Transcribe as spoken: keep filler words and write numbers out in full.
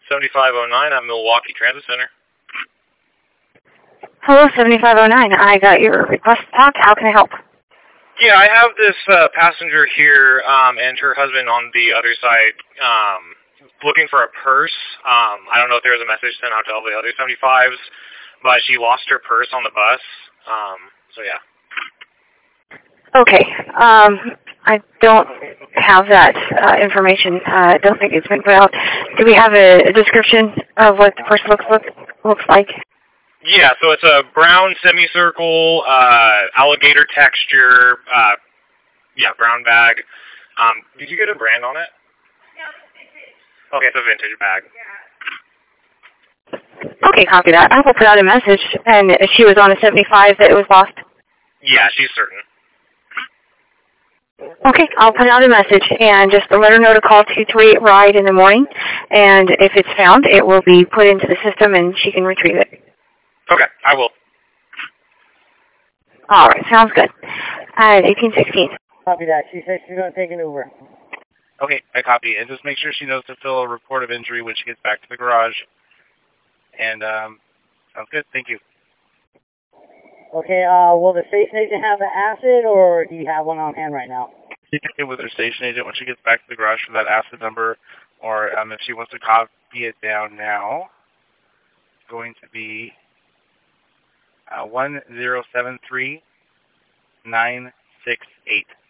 seventy-five oh nine at Milwaukee Transit Center. Hello, seventy-five oh nine. I got your request to talk. How can I help? Yeah, I have this uh, passenger here um, and her husband on the other side um, looking for a purse. Um, I don't know if there was a message sent out to all the other seventy-fives, but she lost her purse on the bus. Um, so, yeah. Okay. Um, I don't have that uh, information. Uh, I don't think it's been put out. Do we have a, a description of what the purse looks, look, looks like? Yeah, so it's a brown semicircle, uh, alligator texture, uh, yeah, brown bag. Um, did you get a brand on it? No, it's a vintage. Okay, it's a vintage bag. Yeah. Okay, copy that. I will put out a message, and if she was on a seventy-five that it was lost? Yeah, she's certain. Okay, I'll put out a message, and just let her know to call two three eight RIDE in the morning, and if it's found, it will be put into the system, and she can retrieve it. Okay, I will. All right, sounds good. Uh, eighteen sixteen. Copy that. She says she's going to take an Uber. Okay, I copy. And just make sure she knows to fill a report of injury when she gets back to the garage. And, um, sounds good. Thank you. Okay, uh, will the station agent have the acid, or do you have one on hand right now? She can get with her station agent when she gets back to the garage for that acid number, or um, if she wants to copy it down now, it's going to be uh, one zero seven three nine six eight.